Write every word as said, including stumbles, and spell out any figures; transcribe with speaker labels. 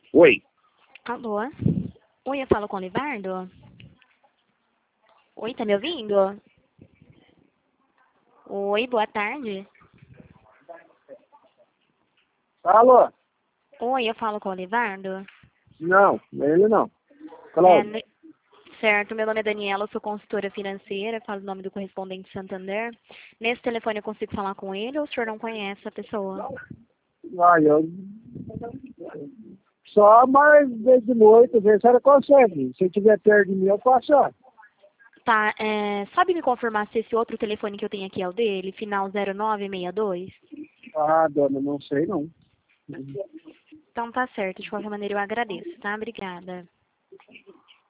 Speaker 1: Oi.
Speaker 2: Alô? Oi, eu falo com o Livardo? Oi, tá me ouvindo? Oi, boa tarde.
Speaker 1: Alô?
Speaker 2: Oi, eu falo com o Livardo?
Speaker 1: Não, ele não.
Speaker 2: É,
Speaker 1: Cláudio.
Speaker 2: ne- certo, meu nome é Daniela, eu sou consultora financeira, falo o nome do correspondente Santander. Nesse telefone eu consigo falar com ele ou o senhor não conhece a pessoa?
Speaker 1: Olha, eu... só mais vez de noite, ver se ela consegue. Se tiver perto de mim, eu faço. Ó.
Speaker 2: Tá, é, sabe me confirmar se esse outro telefone que eu tenho aqui é o dele, final zero nove seis dois?
Speaker 1: Ah, dona, não sei não.
Speaker 2: Então tá certo, de qualquer maneira eu agradeço, tá? Obrigada.